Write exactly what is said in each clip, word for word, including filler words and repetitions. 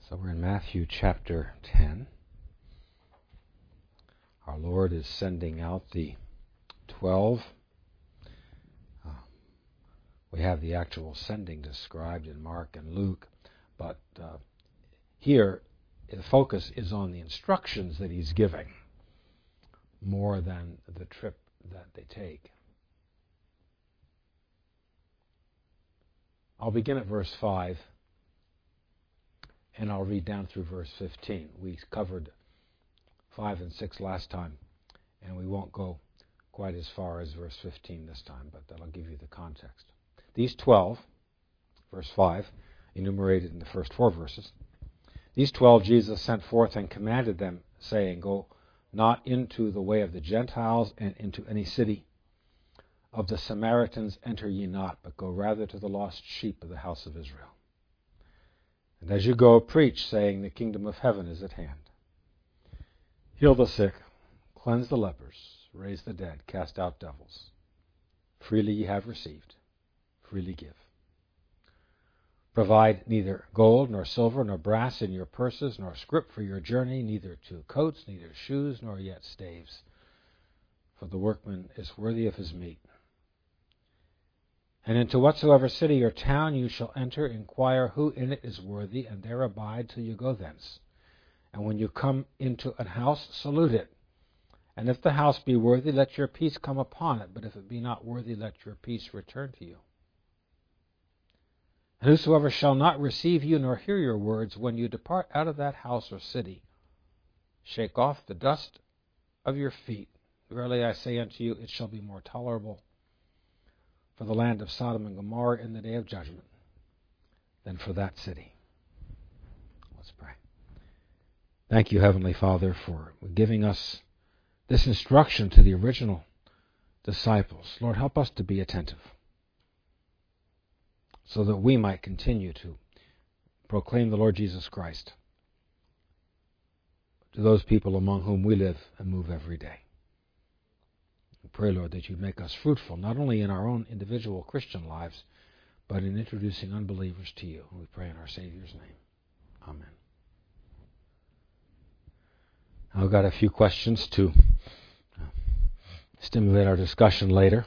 So we're in Matthew chapter ten. Our Lord is sending out the twelve. Uh, we have the actual sending described in Mark and Luke, but uh, here the focus is on the instructions that he's giving more than the trip that they take. I'll begin at verse five. And I'll read down through verse fifteen. We covered five and six last time, and we won't go quite as far as verse fifteen this time, but that'll give you the context. These twelve, verse five, enumerated in the first four verses. These twelve Jesus sent forth and commanded them, saying, Go not into the way of the Gentiles and into any city. Of the Samaritans enter ye not, but go rather to the lost sheep of the house of Israel. And as you go, preach, saying, The kingdom of heaven is at hand. Heal the sick, cleanse the lepers, raise the dead, cast out devils. Freely ye have received, freely give. Provide neither gold, nor silver, nor brass in your purses, nor scrip for your journey, neither two coats, neither shoes, nor yet staves. For the workman is worthy of his meat. And into whatsoever city or town you shall enter, inquire who in it is worthy, and there abide till you go thence. And when you come into an house, salute it. And if the house be worthy, let your peace come upon it. But if it be not worthy, let your peace return to you. And whosoever shall not receive you nor hear your words, when you depart out of that house or city, shake off the dust of your feet. Verily I say unto you, it shall be more tolerable for the land of Sodom and Gomorrah in the day of judgment than for that city. Let's pray. Thank you, Heavenly Father, for giving us this instruction to the original disciples. Lord, help us to be attentive so that we might continue to proclaim the Lord Jesus Christ to those people among whom we live and move every day. We pray, Lord, that you make us fruitful, not only in our own individual Christian lives, but in introducing unbelievers to you. We pray in our Savior's name. Amen. I've got a few questions to stimulate our discussion later.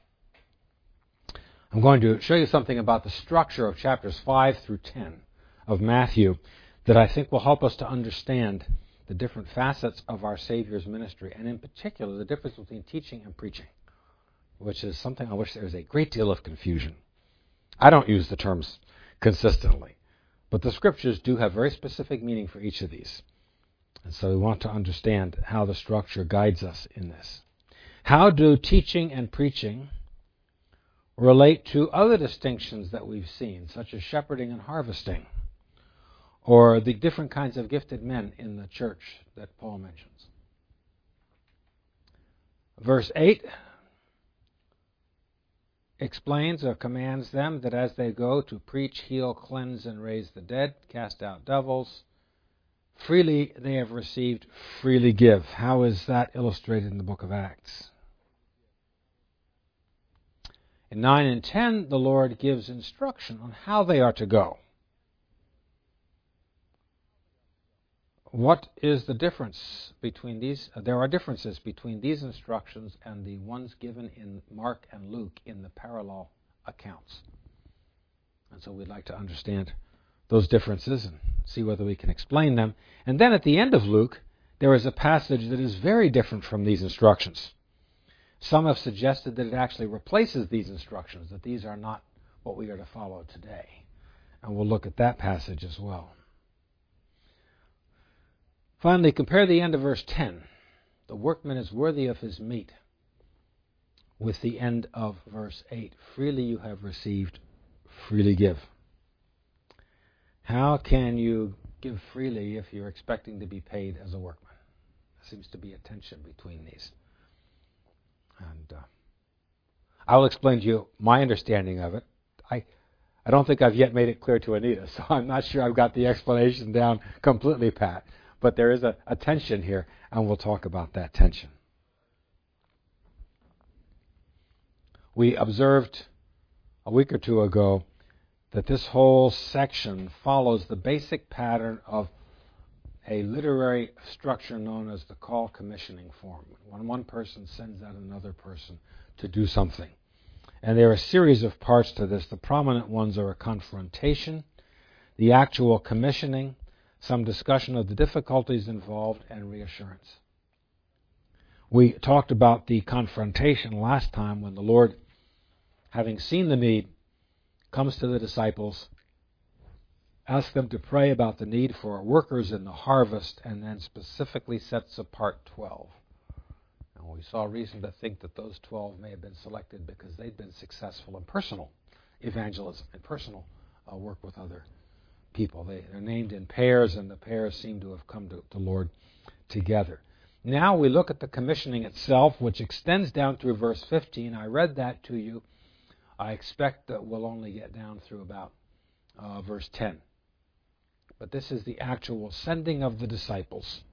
I'm going to show you something about the structure of chapters five through ten of Matthew that I think will help us to understand the different facets of our Savior's ministry, and in particular the difference between teaching and preaching, which is something on which there's a great deal of confusion. I don't use the terms consistently, but the Scriptures do have very specific meaning for each of these. And so we want to understand how the structure guides us in this. How do teaching and preaching relate to other distinctions that we've seen, such as shepherding and harvesting, or the different kinds of gifted men in the church that Paul mentions? Verse eight explains or commands them that as they go to preach, heal, cleanse, and raise the dead, cast out devils, freely they have received, freely give. How is that illustrated in the book of Acts? In nine and ten, the Lord gives instruction on how they are to go. What is the difference between these? Uh, there are differences between these instructions and the ones given in Mark and Luke in the parallel accounts. And so we'd like to understand those differences and see whether we can explain them. And then at the end of Luke, there is a passage that is very different from these instructions. Some have suggested that it actually replaces these instructions, that these are not what we are to follow today. And we'll look at that passage as well. Finally, compare the end of verse ten. The workman is worthy of his meat, with the end of verse eight. Freely you have received, freely give. How can you give freely if you're expecting to be paid as a workman? There seems to be a tension between these. And uh, I will explain to you my understanding of it. I I don't think I've yet made it clear to Anita, so I'm not sure I've got the explanation down completely pat. But there is a, a tension here, and we'll talk about that tension. We observed a week or two ago that this whole section follows the basic pattern of a literary structure known as the call commissioning form, when one person sends out another person to do something. And there are a series of parts to this. The prominent ones are a confrontation, the actual commissioning, some discussion of the difficulties involved, and reassurance. We talked about the confrontation last time when the Lord, having seen the need, comes to the disciples, asks them to pray about the need for workers in the harvest, and then specifically sets apart twelve. And we saw reason to think that those twelve may have been selected because they'd been successful in personal evangelism, in personal uh, work with other people. They, they're named in pairs, and the pairs seem to have come to the Lord together. Now we look at the commissioning itself, which extends down through verse fifteen. I read that to you. I expect that we'll only get down through about uh, verse ten. But this is the actual sending of the disciples.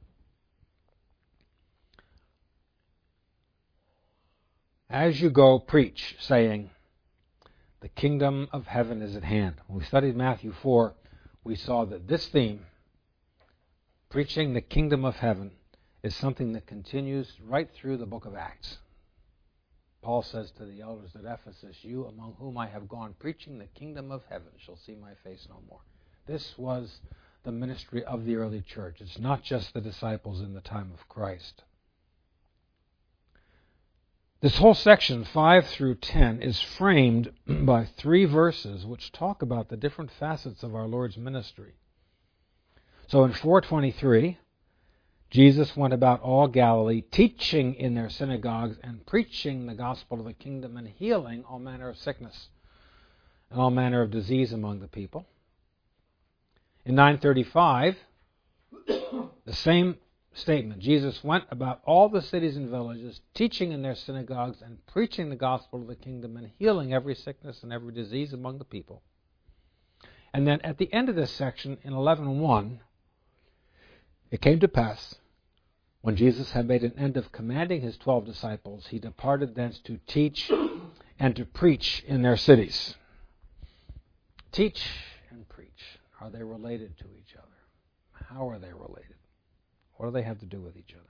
As you go, preach, saying, the kingdom of heaven is at hand. When we studied Matthew four, we saw that this theme, preaching the kingdom of heaven, is something that continues right through the book of Acts. Paul says to the elders at Ephesus, you among whom I have gone preaching the kingdom of heaven shall see my face no more. This was the ministry of the early church. It's not just the disciples in the time of Christ. This whole section, five through ten, is framed by three verses which talk about the different facets of our Lord's ministry. So in four twenty-three, Jesus went about all Galilee, teaching in their synagogues and preaching the gospel of the kingdom and healing all manner of sickness and all manner of disease among the people. In nine thirty-five, the same statement. Jesus went about all the cities and villages, teaching in their synagogues and preaching the gospel of the kingdom and healing every sickness and every disease among the people. And then at the end of this section, in eleven one, it came to pass, when Jesus had made an end of commanding his twelve disciples, he departed thence to teach and to preach in their cities. Teach and preach. Are they related to each other? How are they related? What do they have to do with each other?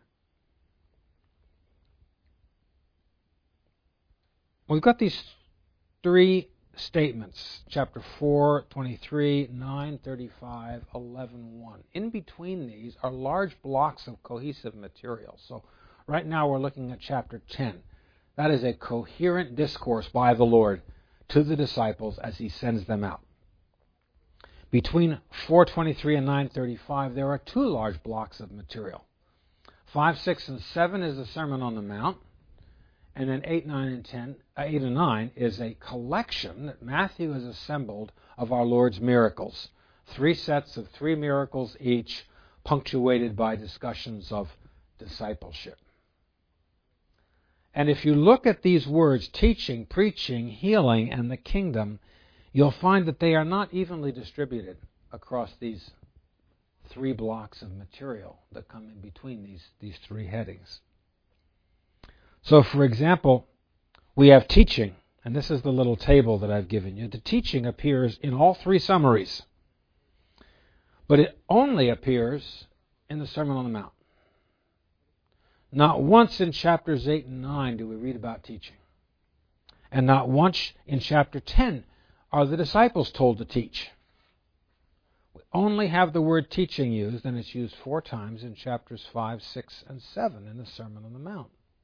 We've got these three statements, chapter four, twenty-three, nine, thirty-five, eleven, one. In between these are large blocks of cohesive material. So right now we're looking at chapter ten. That is a coherent discourse by the Lord to the disciples as he sends them out. Between four twenty-three and nine thirty-five, there are two large blocks of material. five, six, and seven is the Sermon on the Mount. And then eight, nine, and ten, uh, eight and nine is a collection that Matthew has assembled of our Lord's miracles. Three sets of three miracles each, punctuated by discussions of discipleship. And if you look at these words, teaching, preaching, healing, and the kingdom, you'll find that they are not evenly distributed across these three blocks of material that come in between these, these three headings. So, for example, we have teaching, and this is the little table that I've given you. The teaching appears in all three summaries, but it only appears in the Sermon on the Mount. Not once in chapters eight and nine do we read about teaching. And not once in chapter ten are the disciples told to teach. We only have the word teaching used, and it's used four times in chapters five, six, and seven in the Sermon on the Mount.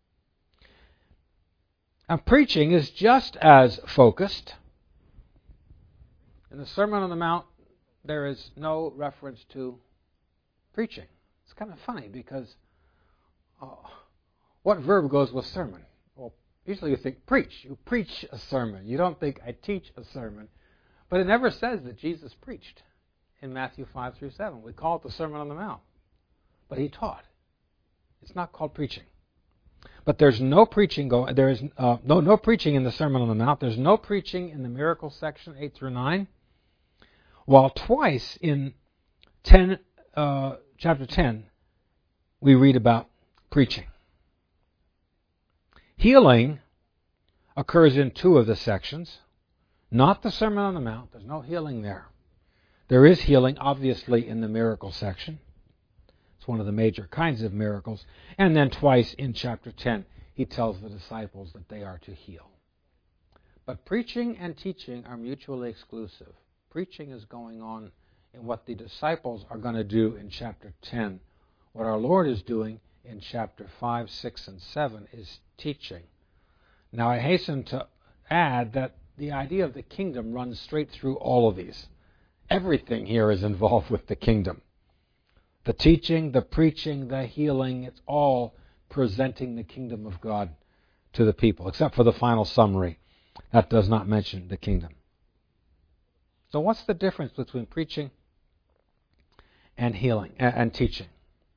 Now, preaching is just as focused. In the Sermon on the Mount, there is no reference to preaching. It's kind of funny because uh, what verb goes with sermon? Well, usually you think preach. You preach a sermon. You don't think I teach a sermon. But it never says that Jesus preached in Matthew five through seven. We call it the Sermon on the Mount. But he taught. It's not called preaching. But there's no preaching go. There is uh, no no preaching in the Sermon on the Mount. There's no preaching in the miracle section eight through nine. While twice in ten, uh, chapter ten, we read about preaching. Healing occurs in two of the sections. Not the Sermon on the Mount. There's no healing there. There is healing, obviously, in the miracle section. It's one of the major kinds of miracles. And then twice in chapter ten, he tells the disciples that they are to heal. But preaching and teaching are mutually exclusive. Preaching is going on in what the disciples are going to do in chapter ten. What our Lord is doing in chapter five, six, and seven is teaching. Now, I hasten to add that the idea of the kingdom runs straight through all of these. Everything here is involved with the kingdom. The teaching, the preaching, the healing, it's all presenting the kingdom of God to the people, except for the final summary. That does not mention the kingdom. So what's the difference between preaching and healing and teaching?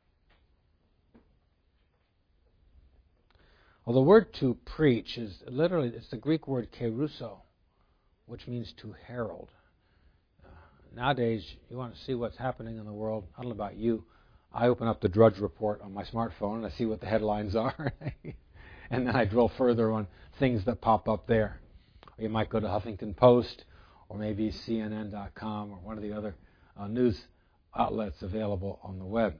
Well, the word to preach is literally, it's the Greek word keruso, which means to herald. Uh, nowadays, you want to see what's happening in the world. I don't know about you. I open up the Drudge Report on my smartphone and I see what the headlines are. And then I drill further on things that pop up there. Or you might go to Huffington Post or maybe C N N dot com or one of the other uh, news outlets available on the web.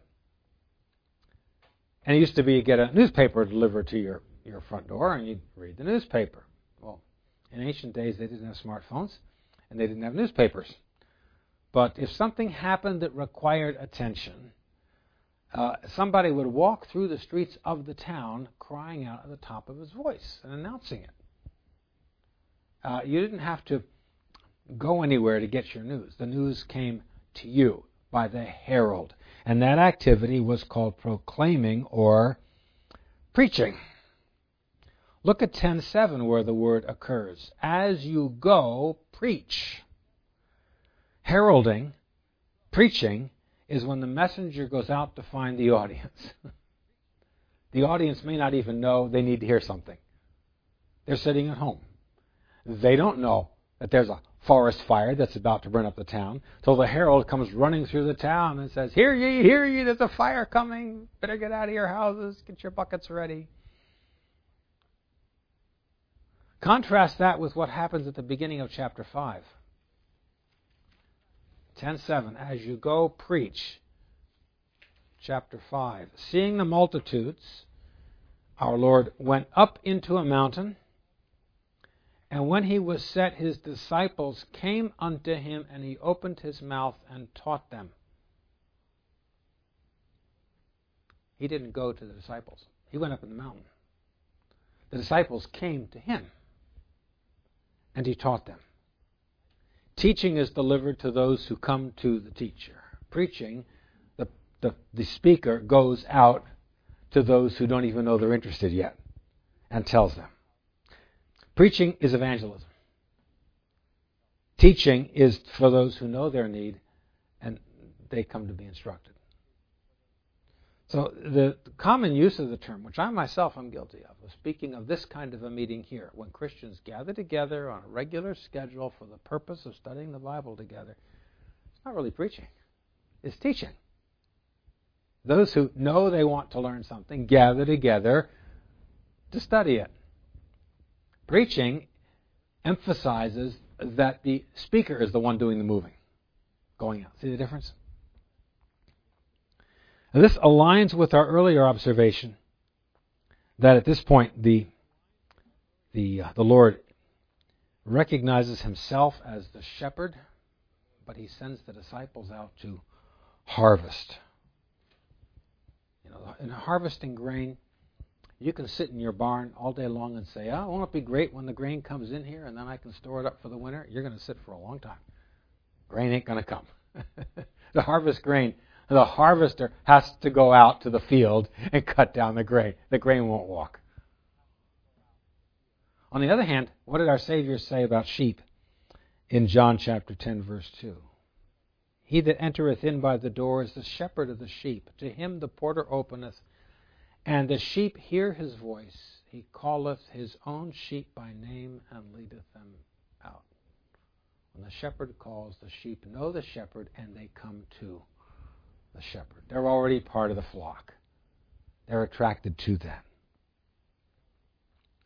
And it used to be you get a newspaper delivered to your, your front door and you'd read the newspaper. Well, in ancient days they didn't have smartphones and they didn't have newspapers. But if something happened that required attention, uh, somebody would walk through the streets of the town crying out at the top of his voice and announcing it. Uh, you didn't have to go anywhere to get your news. The news came to you by the herald. And that activity was called proclaiming or preaching. Look at ten seven where the word occurs. As you go, preach. Heralding, preaching, is when the messenger goes out to find the audience. The audience may not even know they need to hear something. They're sitting at home. They don't know that there's a forest fire that's about to burn up the town. So the herald comes running through the town and says, "Hear ye, hear ye, there's a fire coming. Better get out of your houses, get your buckets ready." Contrast that with what happens at the beginning of chapter five. ten seven, as you go, preach. Chapter five. Seeing the multitudes, our Lord went up into a mountain, and when he was set, his disciples came unto him, and he opened his mouth and taught them. He didn't go to the disciples. He went up in the mountain. The disciples came to him, and he taught them. Teaching is delivered to those who come to the teacher. Preaching, the, the, the speaker goes out to those who don't even know they're interested yet and tells them. Preaching is evangelism. Teaching is for those who know their need and they come to be instructed. So the common use of the term, which I myself am guilty of, is speaking of this kind of a meeting here, when Christians gather together on a regular schedule for the purpose of studying the Bible together. It's not really preaching. It's teaching. Those who know they want to learn something gather together to study it. Preaching emphasizes that the speaker is the one doing the moving, going out. See the difference? And this aligns with our earlier observation that at this point the the uh, the Lord recognizes himself as the shepherd, but he sends the disciples out to harvest. You know, in harvesting grain, you can sit in your barn all day long and say, "Oh, won't it be great when the grain comes in here and then I can store it up for the winter?" You're going to sit for a long time. Grain ain't going to come. To harvest grain, the harvester has to go out to the field and cut down the grain. The grain won't walk. On the other hand, what did our Savior say about sheep in John chapter ten, verse two? He that entereth in by the door is the shepherd of the sheep. To him the porter openeth, and the sheep hear his voice. He calleth his own sheep by name and leadeth them out. When the shepherd calls, the sheep know the shepherd and they come to the shepherd. They're already part of the flock. They're attracted to that.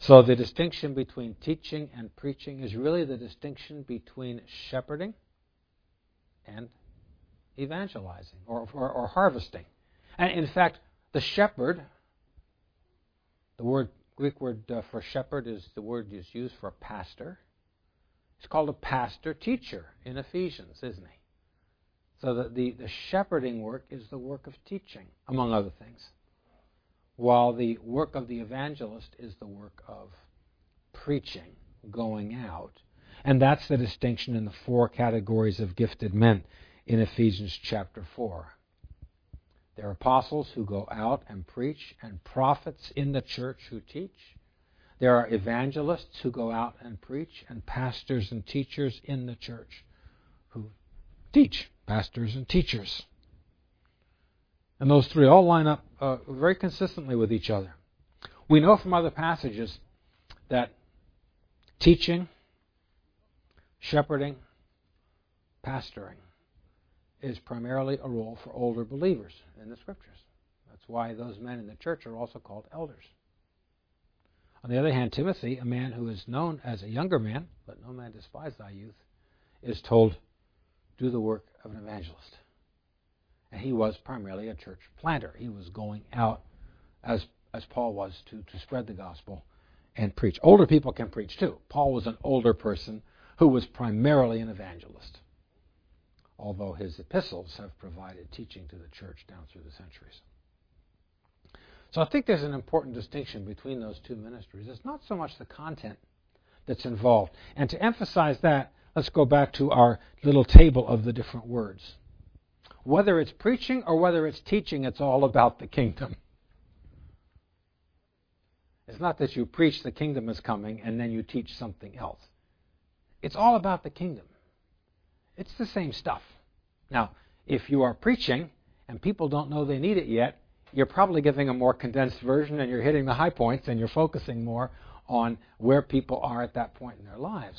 So the distinction between teaching and preaching is really the distinction between shepherding and evangelizing or, or, or harvesting. And in fact, the shepherd, the word Greek word uh, for shepherd is the word is used for pastor. He's called a pastor teacher in Ephesians, isn't he? So the, the, the shepherding work is the work of teaching, among other things, while the work of the evangelist is the work of preaching, going out. And that's the distinction in the four categories of gifted men in Ephesians chapter four. There are apostles who go out and preach, and prophets in the church who teach. There are evangelists who go out and preach, and pastors and teachers in the church who teach, pastors and teachers. And those three all line up uh, very consistently with each other. We know from other passages that teaching, shepherding, pastoring is primarily a role for older believers in the Scriptures. That's why those men in the church are also called elders. On the other hand, Timothy, a man who is known as a younger man, let no man despise thy youth, is told, do the work of an evangelist. And he was primarily a church planter. He was going out, as as Paul was, to, to spread the gospel and preach. Older people can preach too. Paul was an older person who was primarily an evangelist, although his epistles have provided teaching to the church down through the centuries. So I think there's an important distinction between those two ministries. It's not so much the content that's involved. And to emphasize that, let's go back to our little table of the different words. Whether it's preaching or whether it's teaching, it's all about the kingdom. It's not that you preach the kingdom is coming and then you teach something else. It's all about the kingdom. It's the same stuff. Now, if you are preaching and people don't know they need it yet, you're probably giving a more condensed version and you're hitting the high points and you're focusing more on where people are at that point in their lives.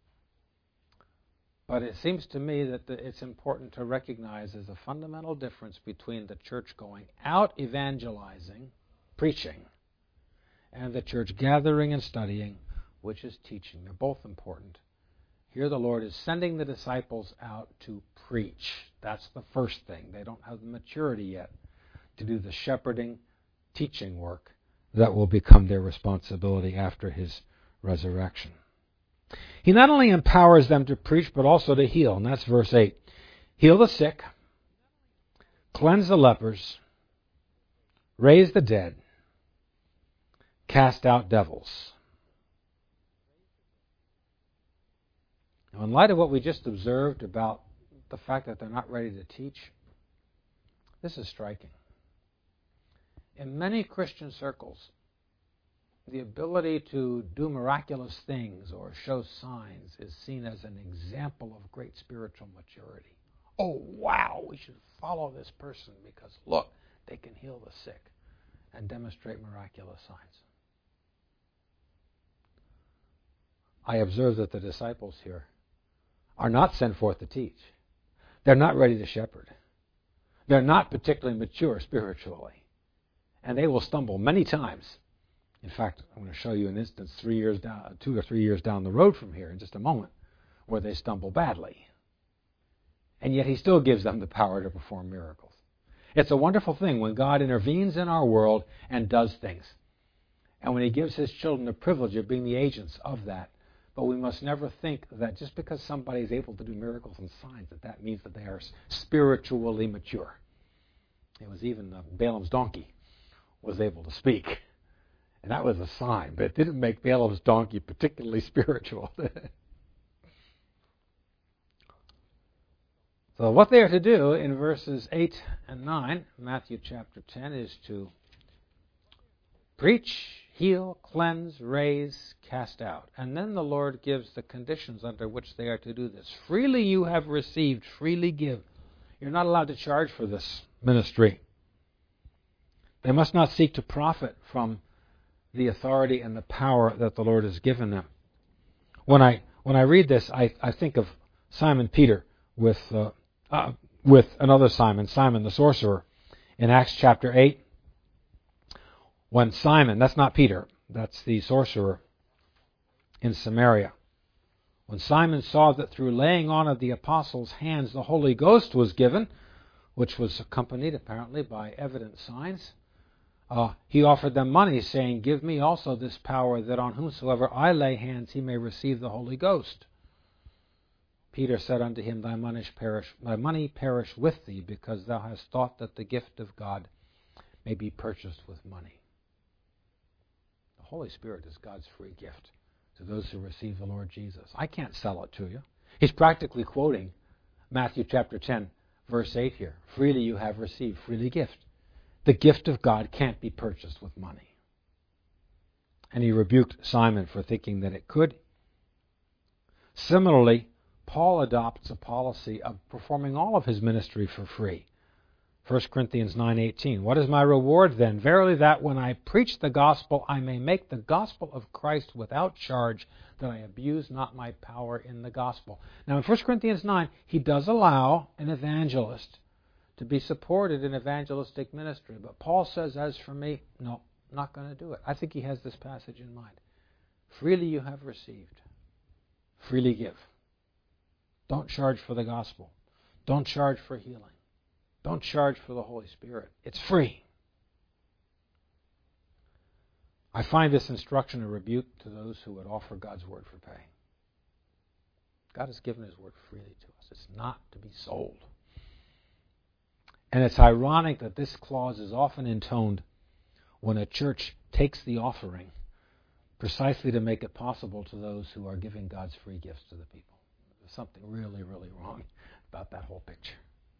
But it seems to me that the, it's important to recognize there's a fundamental difference between the church going out evangelizing, preaching, and the church gathering and studying, which is teaching. They're both important. Here the Lord is sending the disciples out to preach. That's the first thing. They don't have the maturity yet to do the shepherding, teaching work that will become their responsibility after his resurrection. He not only empowers them to preach, but also to heal. And that's verse eight. Heal the sick, cleanse the lepers, raise the dead, cast out devils. Now, in light of what we just observed about the fact that they're not ready to teach, this is striking. In many Christian circles, the ability to do miraculous things or show signs is seen as an example of great spiritual maturity. Oh, wow, we should follow this person because, look, they can heal the sick and demonstrate miraculous signs. I observe that the disciples here are not sent forth to teach. They're not ready to shepherd. They're not particularly mature spiritually. And they will stumble many times. In fact, I'm going to show you an instance three years down, two or three years down the road from here in just a moment where they stumble badly. And yet he still gives them the power to perform miracles. It's a wonderful thing when God intervenes in our world and does things. And when he gives his children the privilege of being the agents of that. But we must never think that just because somebody is able to do miracles and signs, that that means that they are spiritually mature. It was even uh, Balaam's donkey was able to speak. And that was a sign, but it didn't make Balaam's donkey particularly spiritual. So what they are to do in verses eight and nine, Matthew chapter ten, is to preach, heal, cleanse, raise, cast out. And then the Lord gives the conditions under which they are to do this. Freely you have received, freely give. You're not allowed to charge for this ministry. They must not seek to profit from the authority and the power that the Lord has given them. When I when I read this, I, I think of Simon Peter with uh, uh, with another Simon, Simon the sorcerer, in Acts chapter eight. When Simon, that's not Peter, That's the sorcerer in Samaria. When Simon saw that through laying on of the apostles' hands the Holy Ghost was given, which was accompanied apparently by evident signs, uh, he offered them money, saying, "Give me also this power, that on whomsoever I lay hands he may receive the Holy Ghost." Peter said unto him, Thy money perish, thy money perish with thee, because thou hast thought that the gift of God may be purchased with money. The Holy Spirit is God's free gift to those who receive the Lord Jesus. I can't sell it to you. He's practically quoting Matthew chapter ten, verse eight here. Freely you have received, freely gift. The gift of God can't be purchased with money. And he rebuked Simon for thinking that it could. Similarly, Paul adopts a policy of performing all of his ministry for free. First Corinthians nine eighteen. What is my reward then? Verily that when I preach the gospel, I may make the gospel of Christ without charge, that I abuse not my power in the gospel. Now in First Corinthians nine, he does allow an evangelist to be supported in evangelistic ministry. But Paul says, as for me, no, I'm not going to do it. I think he has this passage in mind. Freely you have received. Freely give. Don't charge for the gospel. Don't charge for healing. Don't charge for the Holy Spirit. It's free. I find this instruction a rebuke to those who would offer God's word for pay. God has given his word freely to us. It's not to be sold. And it's ironic that this clause is often intoned when a church takes the offering precisely to make it possible to those who are giving God's free gifts to the people. There's something really, really wrong about that whole picture.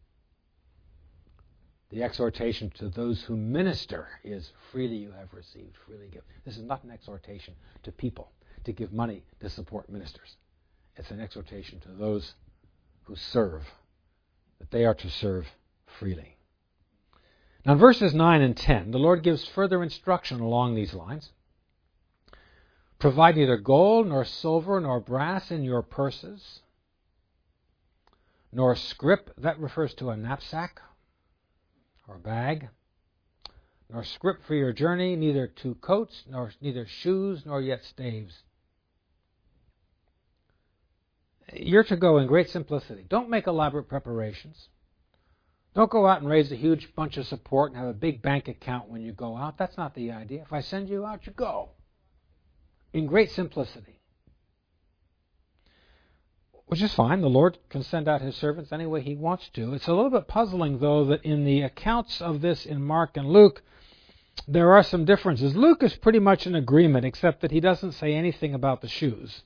The exhortation to those who minister is freely you have received, freely give. This is not an exhortation to people to give money to support ministers. It's an exhortation to those who serve, that they are to serve freely. Now in verses nine and ten, the Lord gives further instruction along these lines. Provide neither gold, nor silver, nor brass in your purses, nor scrip, that refers to a knapsack or a bag, nor scrip for your journey, neither two coats, nor neither shoes, nor yet staves. You're to go in great simplicity. Don't make elaborate preparations. Don't go out and raise a huge bunch of support and have a big bank account when you go out. That's not the idea. If I send you out, you go. In great simplicity. Which is fine. The Lord can send out his servants any way he wants to. It's a little bit puzzling, though, that in the accounts of this in Mark and Luke, there are some differences. Luke is pretty much in agreement, except that he doesn't say anything about the shoes.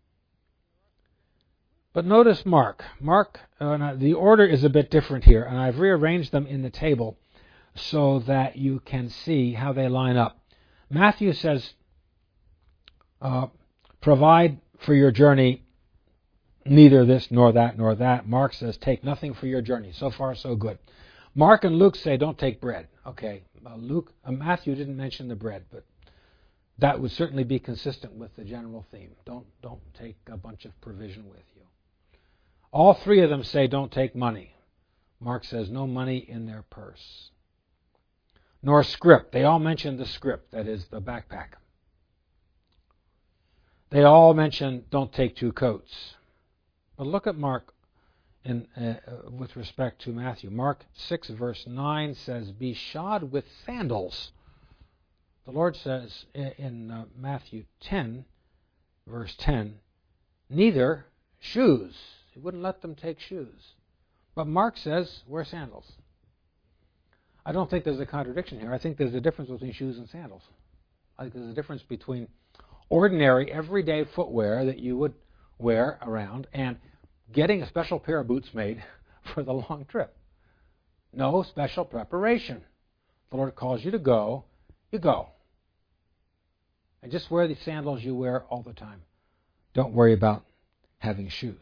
But notice Mark. Mark, uh, the order is a bit different here, and I've rearranged them in the table so that you can see how they line up. Matthew says, uh, provide for your journey neither this nor that nor that. Mark says, take nothing for your journey. So far, so good. Mark and Luke say, don't take bread. Okay, uh, Luke, uh, Matthew didn't mention the bread, but that would certainly be consistent with the general theme. Don't don't take a bunch of provision with you. All three of them say, don't take money. Mark says, no money in their purse. Nor scrip. They all mention the scrip, that is the backpack. They all mention, don't take two coats. But look at Mark in, uh, with respect to Matthew. Mark six, verse nine says, be shod with sandals. The Lord says in uh, Matthew ten, verse ten, neither shoes. He wouldn't let them take shoes. But Mark says, wear sandals. I don't think there's a contradiction here. I think there's a difference between shoes and sandals. I think there's a difference between ordinary, everyday footwear that you would wear around and getting a special pair of boots made for the long trip. No special preparation. The Lord calls you to go, you go. And just wear the sandals you wear all the time. Don't worry about having shoes.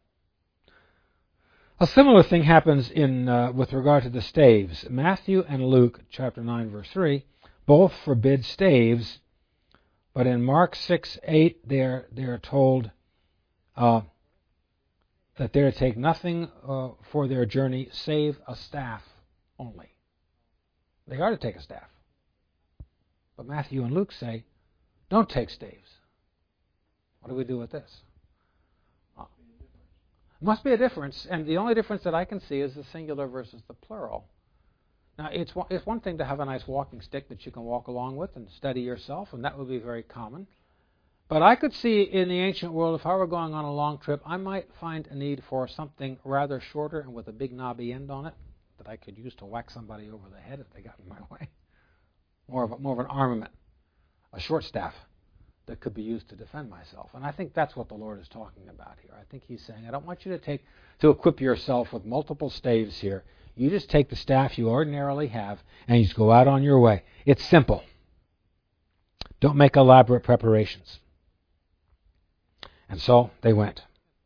A similar thing happens in uh, with regard to the staves. Matthew and Luke, chapter nine, verse three, both forbid staves, but in Mark six, eight, they're, they're told uh, that they're to take nothing uh, for their journey save a staff only. They are to take a staff. But Matthew and Luke say, don't take staves. What do we do with this? Oh. Must be a difference, and the only difference that I can see is the singular versus the plural. Now, it's one, it's one thing to have a nice walking stick that you can walk along with and steady yourself, and that would be very common. But I could see in the ancient world, if I were going on a long trip, I might find a need for something rather shorter and with a big knobby end on it that I could use to whack somebody over the head if they got in my way. More of, a, more of an armament, a short staff that could be used to defend myself. And I think that's what the Lord is talking about here. I think he's saying, I don't want you to take to equip yourself with multiple staves here. You just take the staff you ordinarily have and you just go out on your way. It's simple. Don't make elaborate preparations. And so they went.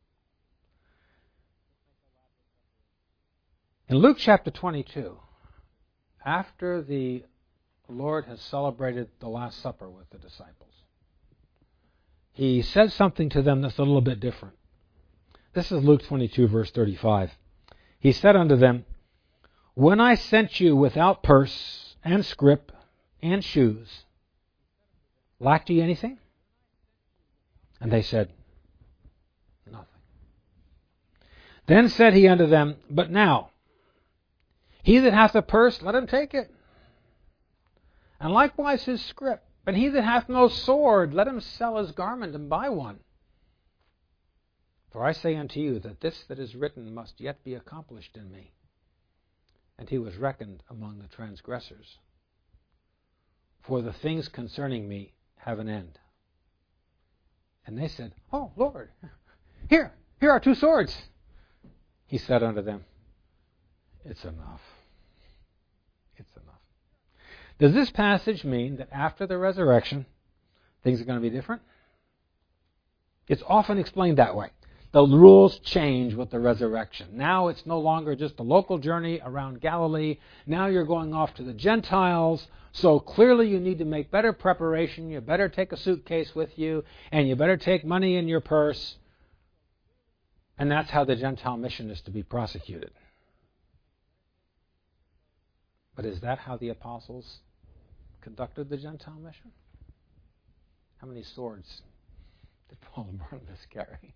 In Luke chapter twenty-two, after the Lord has celebrated the Last Supper with the disciples, he says something to them that's a little bit different. This is Luke twenty-two, verse thirty-five. He said unto them, When I sent you without purse and scrip and shoes, lacked ye anything? And they said, Nothing. Then said he unto them, But now, he that hath a purse, let him take it, and likewise his scrip. And he that hath no sword, let him sell his garment and buy one. For I say unto you that this that is written must yet be accomplished in me. And he was reckoned among the transgressors. For the things concerning me have an end. And they said, Oh, Lord, here, here are two swords. He said unto them, It's enough. It's enough. Does this passage mean that after the resurrection, things are going to be different? It's often explained that way. The rules change with the resurrection. Now it's no longer just a local journey around Galilee. Now you're going off to the Gentiles. So clearly you need to make better preparation. You better take a suitcase with you. And you better take money in your purse. And that's how the Gentile mission is to be prosecuted. But is that how the apostles conducted the Gentile mission? How many swords did Paul and Barnabas carry?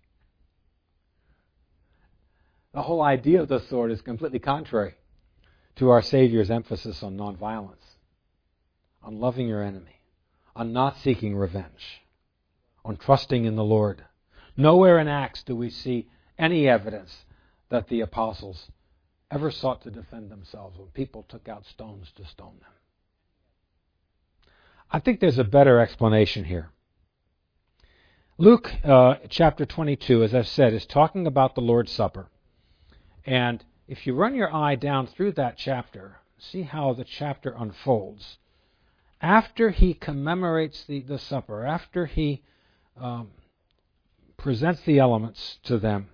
The whole idea of the sword is completely contrary to our Savior's emphasis on nonviolence, on loving your enemy, on not seeking revenge, on trusting in the Lord. Nowhere in Acts do we see any evidence that the apostles ever sought to defend themselves when people took out stones to stone them. I think there's a better explanation here. Luke uh, chapter twenty-two, as I've said, is talking about the Lord's Supper. And if you run your eye down through that chapter, see how the chapter unfolds. After he commemorates the, the supper, after he um, presents the elements to them,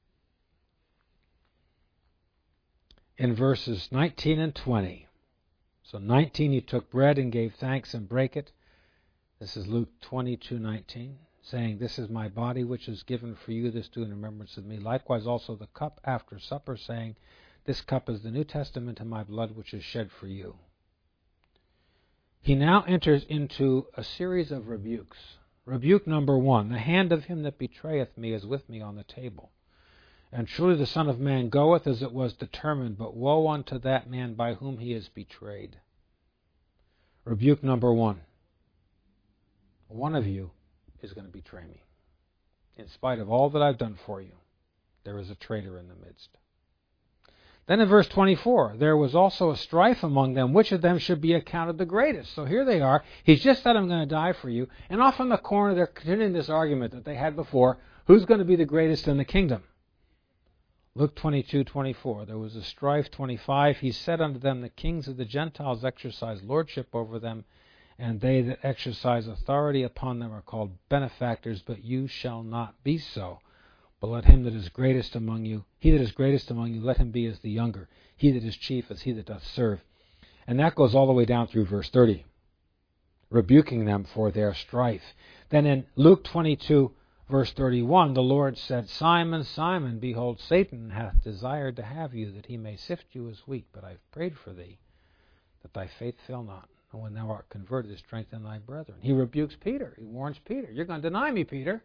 in verses nineteen and twenty. So nineteen, he took bread and gave thanks and brake it. This is Luke twenty-two nineteen, saying, This is my body which is given for you, this do in remembrance of me. Likewise also the cup after supper, saying, This cup is the New Testament in my blood which is shed for you. He now enters into a series of rebukes. Rebuke number one, the hand of him that betrayeth me is with me on the table. And truly the Son of Man goeth as it was determined, but woe unto that man by whom he is betrayed. Rebuke number one, one of you is going to betray me. In spite of all that I've done for you, there is a traitor in the midst. Then in verse twenty-four, there was also a strife among them, which of them should be accounted the greatest. So here they are. He's just said, I'm going to die for you. And off in the corner, they're continuing this argument that they had before. Who's going to be the greatest in the kingdom? Luke twenty-two twenty-four, there was a strife. twenty-five, he said unto them, The kings of the Gentiles exercise lordship over them, and they that exercise authority upon them are called benefactors, but you shall not be so. But let him that is greatest among you, he that is greatest among you, let him be as the younger. He that is chief as he that doth serve. And that goes all the way down through verse thirty, rebuking them for their strife. Then in Luke twenty-two, verse thirty-one, the Lord said, Simon, Simon, behold, Satan hath desired to have you, that he may sift you as wheat. But I have prayed for thee, that thy faith fail not. And when thou art converted, strengthen thy brethren. He rebukes Peter. He warns Peter, you're going to deny me, Peter.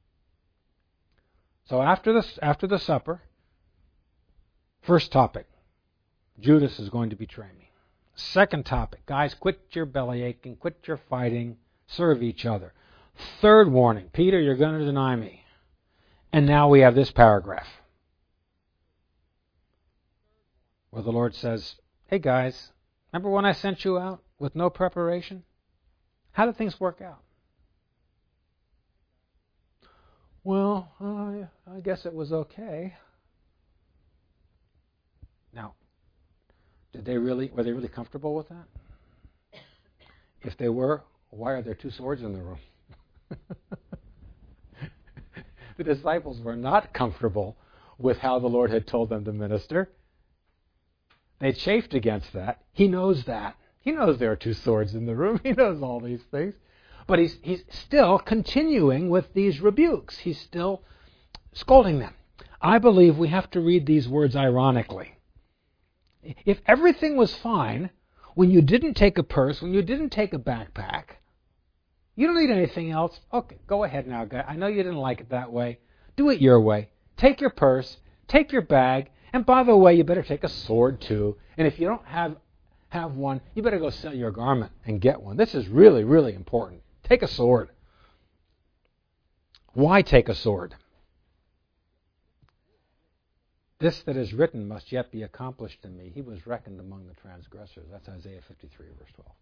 So after the, after the supper, first topic, Judas is going to betray me. Second topic, guys, quit your belly aching, quit your fighting, serve each other. Third warning, Peter, you're going to deny me. And now we have this paragraph where the Lord says, hey guys, remember when I sent you out with no preparation? How did things work out? Well, uh, I guess it was okay. Now, did they really, were they really comfortable with that? If they were, why are there two swords in the room? The disciples were not comfortable with how the Lord had told them to minister. They chafed against that. He knows that. He knows there are two swords in the room. He knows all these things. But he's, he's still continuing with these rebukes. He's still scolding them. I believe we have to read these words ironically. If everything was fine when you didn't take a purse, when you didn't take a backpack, you don't need anything else. Okay, go ahead now, guy. I know you didn't like it that way. Do it your way. Take your purse, take your bag, and by the way, you better take a sword too. And if you don't have have one, you better go sell your garment and get one. This is really, really important. Take a sword. Why take a sword? This that is written must yet be accomplished in me. He was reckoned among the transgressors. That's Isaiah fifty-three, verse twelve.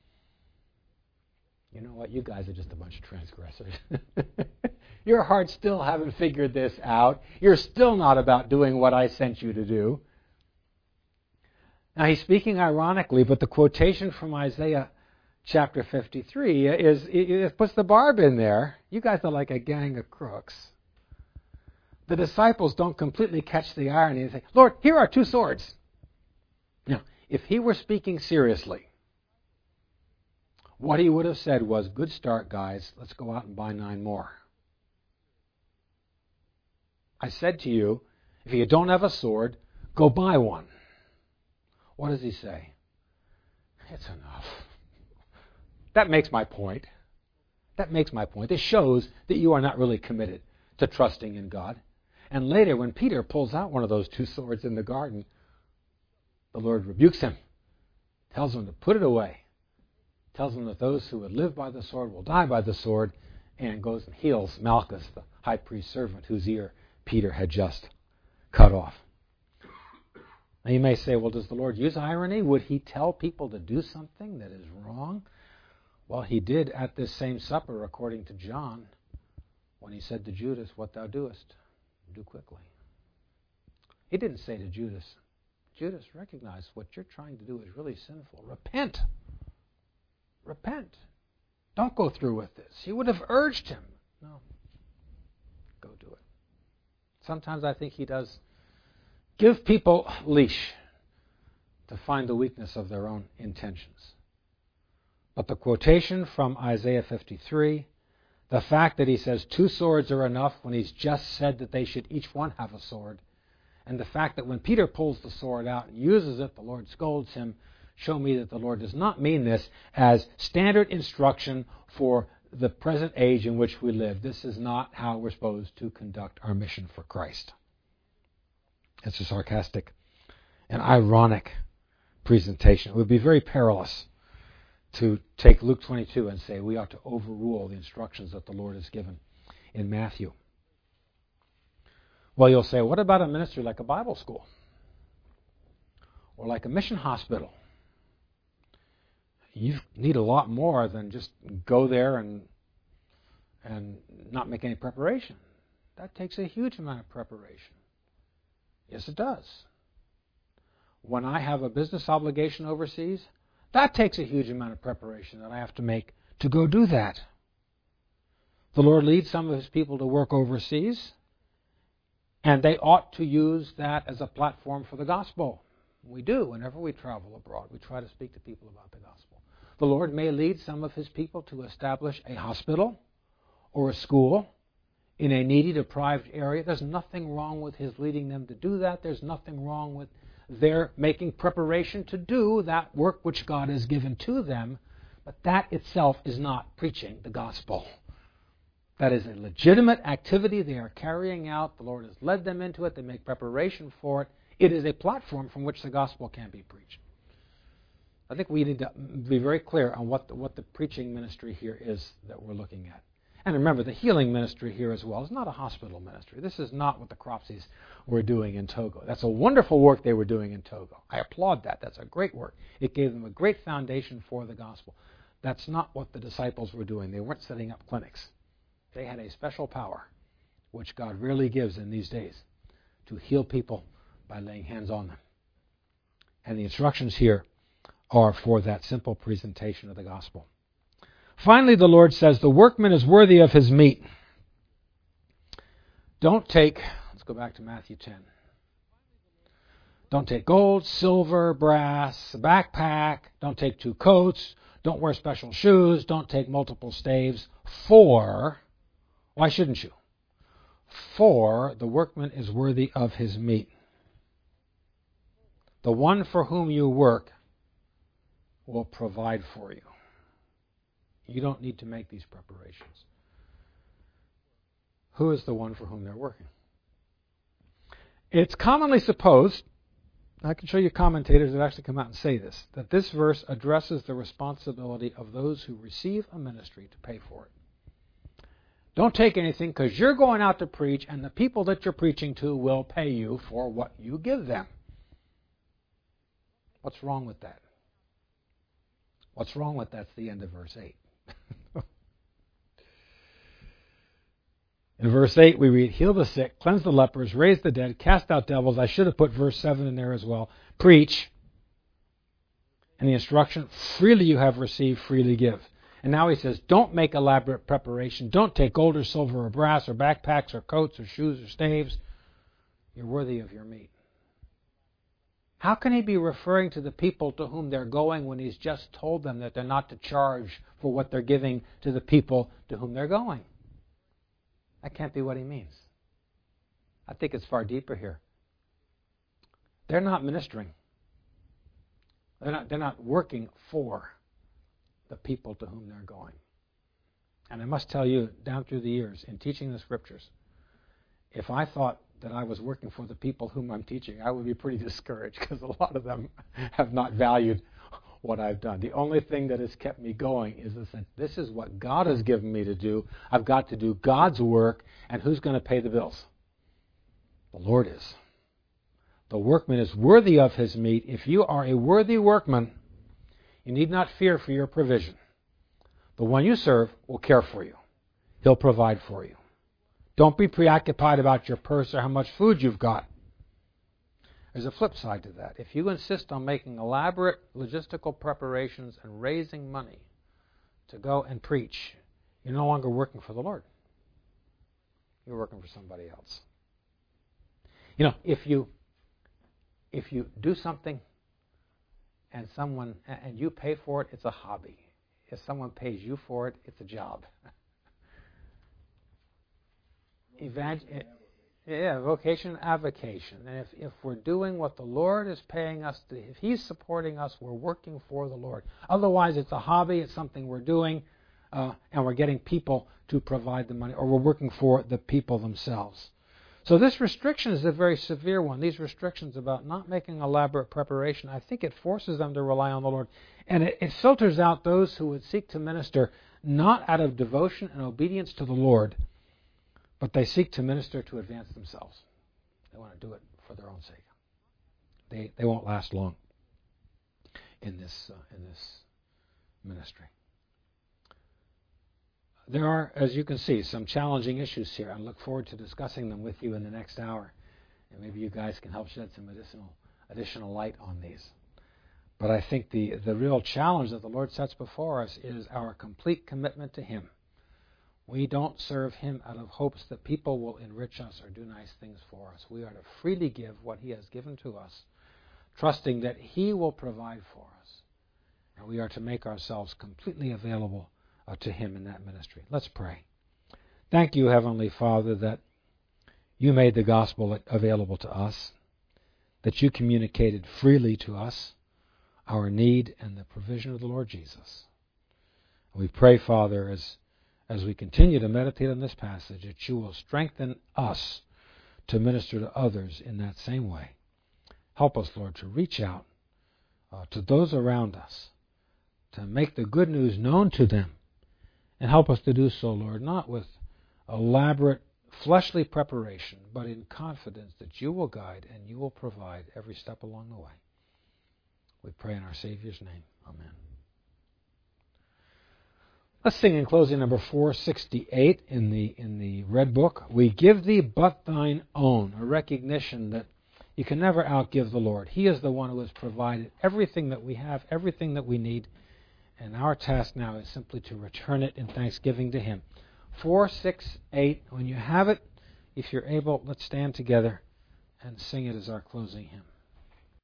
You know what? You guys are just a bunch of transgressors. Your hearts still haven't figured this out. You're still not about doing what I sent you to do. Now, he's speaking ironically, but the quotation from Isaiah chapter fifty-three is, it puts the barb in there. You guys are like a gang of crooks. The disciples don't completely catch the irony and say, Lord, here are two swords. Now, if he were speaking seriously, what he would have said was, good start, guys. Let's go out and buy nine more. I said to you, if you don't have a sword, go buy one. What does he say? It's enough. That makes my point. That makes my point. This shows that you are not really committed to trusting in God. And later, when Peter pulls out one of those two swords in the garden, the Lord rebukes him, tells him to put it away, tells him that those who would live by the sword will die by the sword, and goes and heals Malchus, the high priest's servant, whose ear Peter had just cut off. Now you may say, well, does the Lord use irony? Would he tell people to do something that is wrong? Well, he did at this same supper, according to John, when he said to Judas, what thou doest, do quickly. He didn't say to Judas, Judas, recognize what you're trying to do is really sinful. Repent. Repent. Don't go through with this. He would have urged him. No. Go do it. Sometimes I think he does give people leash to find the weakness of their own intentions. But the quotation from Isaiah fifty-three, the fact that he says two swords are enough when he's just said that they should each one have a sword, and the fact that when Peter pulls the sword out and uses it, the Lord scolds him, show me that the Lord does not mean this as standard instruction for the present age in which we live. This is not how we're supposed to conduct our mission for Christ. It's a sarcastic and ironic presentation. It would be very perilous to take Luke twenty-two and say we ought to overrule the instructions that the Lord has given in Matthew. Well, you'll say, what about a ministry like a Bible school? Or like a mission hospital? You need a lot more than just go there and and not make any preparation. That takes a huge amount of preparation. Yes, it does. When I have a business obligation overseas, that takes a huge amount of preparation that I have to make to go do that. The Lord leads some of his people to work overseas, and they ought to use that as a platform for the gospel. We do. Whenever we travel abroad, we try to speak to people about the gospel. The Lord may lead some of his people to establish a hospital or a school in a needy, deprived area. There's nothing wrong with his leading them to do that. There's nothing wrong with their making preparation to do that work which God has given to them But that itself is not preaching the gospel. That is a legitimate activity they are carrying out. The Lord has led them into it. They make preparation for it. It is a platform from which the gospel can be preached. I think we need to be very clear on what the, what the preaching ministry here is that we're looking at. And remember, the healing ministry here as well is not a hospital ministry. This is not what the Cropsies were doing in Togo. That's a wonderful work they were doing in Togo. I applaud that. That's a great work. It gave them a great foundation for the gospel. That's not what the disciples were doing. They weren't setting up clinics. They had a special power, which God rarely gives in these days, to heal people by laying hands on them. And the instructions here are for that simple presentation of the gospel. Finally, the Lord says, the workman is worthy of his meat. Don't take, let's go back to Matthew ten. Don't take gold, silver, brass, a backpack. Don't take two coats. Don't wear special shoes. Don't take multiple staves. For, why shouldn't you? For the workman is worthy of his meat. The one for whom you work will provide for you. You don't need to make these preparations. Who is the one for whom they're working? It's commonly supposed, I can show you commentators that actually come out and say this, that this verse addresses the responsibility of those who receive a ministry to pay for it. Don't take anything because you're going out to preach and the people that you're preaching to will pay you for what you give them. What's wrong with that? What's wrong with that's the end of verse eight. In verse eight, we read, heal the sick, cleanse the lepers, raise the dead, cast out devils. I should have put verse seven in there as well. Preach. And the instruction, freely you have received, freely give. And now he says, don't make elaborate preparation. Don't take gold or silver or brass or backpacks or coats or shoes or staves. You're worthy of your meat. How can he be referring to the people to whom they're going when he's just told them that they're not to charge for what they're giving to the people to whom they're going? That can't be what he means. I think it's far deeper here. They're not ministering. They're not, they're not working for the people to whom they're going. And I must tell you, down through the years, in teaching the Scriptures, if I thought that I was working for the people whom I'm teaching, I would be pretty discouraged because a lot of them have not valued what I've done. The only thing that has kept me going is the sense, this is what God has given me to do. I've got to do God's work, and who's going to pay the bills? The Lord is. The workman is worthy of his meat. If you are a worthy workman, you need not fear for your provision. The one you serve will care for you. He'll provide for you. Don't be preoccupied about your purse or how much food you've got. There's a flip side to that. If you insist on making elaborate logistical preparations and raising money to go and preach, you're no longer working for the Lord. You're working for somebody else. You know, if you if you do something and someone and you pay for it, it's a hobby. If someone pays you for it, it's a job. Evangel- Yeah, vocation, avocation. And if, if we're doing what the Lord is paying us to, if He's supporting us, we're working for the Lord. Otherwise, it's a hobby, it's something we're doing, uh, and we're getting people to provide the money, or we're working for the people themselves. So this restriction is a very severe one. These restrictions about not making elaborate preparation, I think it forces them to rely on the Lord. And it, it filters out those who would seek to minister not out of devotion and obedience to the Lord, but they seek to minister to advance themselves. They want to do it for their own sake. They they won't last long in this uh, in this ministry. There are, as you can see, some challenging issues here. I look forward to discussing them with you in the next hour, and maybe you guys can help shed some additional additional light on these. But I think the the real challenge that the Lord sets before us is our complete commitment to Him. We don't serve Him out of hopes that people will enrich us or do nice things for us. We are to freely give what He has given to us, trusting that He will provide for us. And we are to make ourselves completely available uh, to Him in that ministry. Let's pray. Thank you, Heavenly Father, that you made the gospel available to us, that you communicated freely to us our need and the provision of the Lord Jesus. We pray, Father, as, as we continue to meditate on this passage, that you will strengthen us to minister to others in that same way. Help us, Lord, to reach out uh, to those around us, to make the good news known to them, and help us to do so, Lord, not with elaborate fleshly preparation, but in confidence that you will guide and you will provide every step along the way. We pray in our Savior's name. Amen. Let's sing in closing number four sixty-eight in the in the Red Book. We give thee but thine own, a recognition that you can never outgive the Lord. He is the one who has provided everything that we have, everything that we need, and our task now is simply to return it in thanksgiving to Him. four sixty-eight, when you have it, if you're able, let's stand together and sing it as our closing hymn.